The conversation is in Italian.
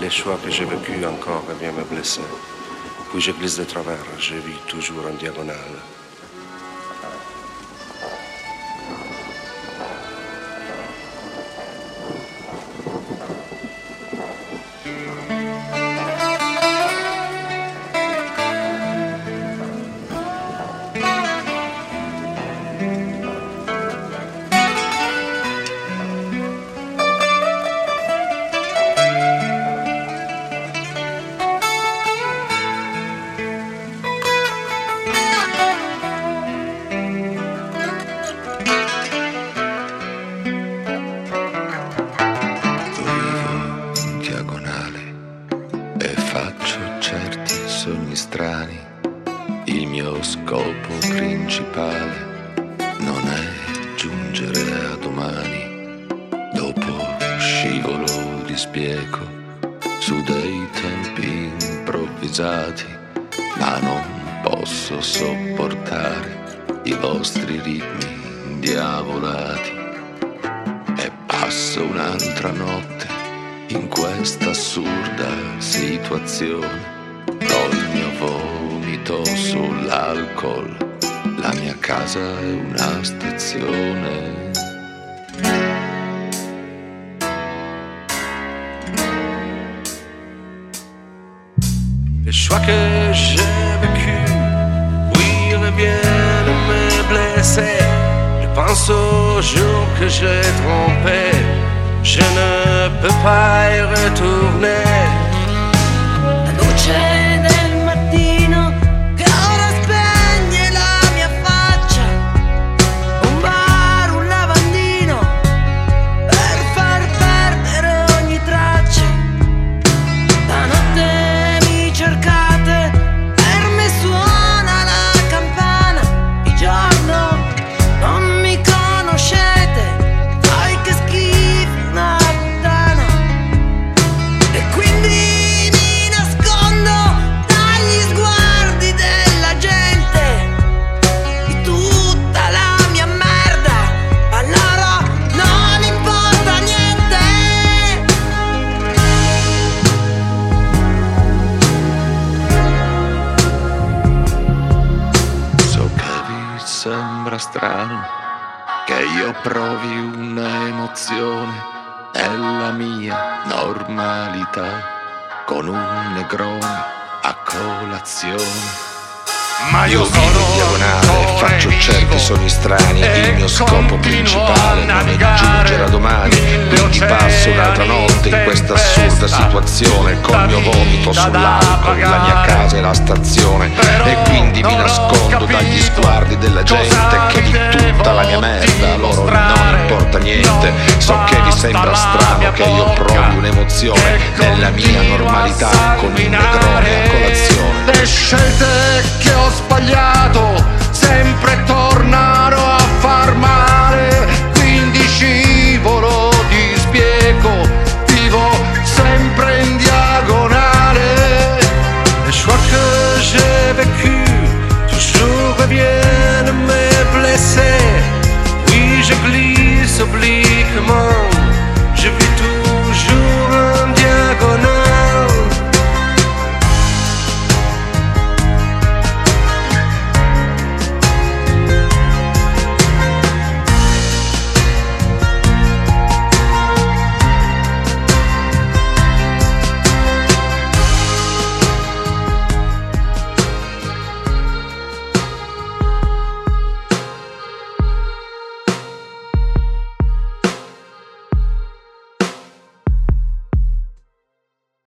les choix que j'ai vécus encore viennent me blesser. Puis je glisse de travers, je vis toujours en diagonale. Sogni strani, il mio scopo principale non è giungere a domani. Dopo scivolo di spieco su dei tempi improvvisati, ma non posso sopportare i vostri ritmi indiavolati. E passo un'altra notte in questa assurda situazione. Il mio vomito sull'alcol, la mia casa è una stazione. Les choix que j'ai vécus, oui, reviennent me blesser. Je pense aux jours que j'ai trompé, je ne peux pas y retourner. La luce del mattino che ora spegne la mia faccia, un bar, un lavandino per far perdere ogni traccia. La notte mi cercate, per me suona la campana. Di giorno non mi conoscete, sai che schifo una puttana. E quindi sembra strano che io provi un'emozione nella mia normalità con un negrone a colazione. Ma io vivo in diagonale, faccio certi sogni strani, il mio scopo principale non è giungere a domani. Quindi passo un'altra notte in questa assurda situazione, col mio vomito sull'alcol, la mia casa è la stazione. E quindi mi nascondo dagli sguardi della gente che di tutta la mia merda a loro non importa niente. So che vi sembra strano che io provi un'emozione nella mia normalità con un negrone a colazione. le scelte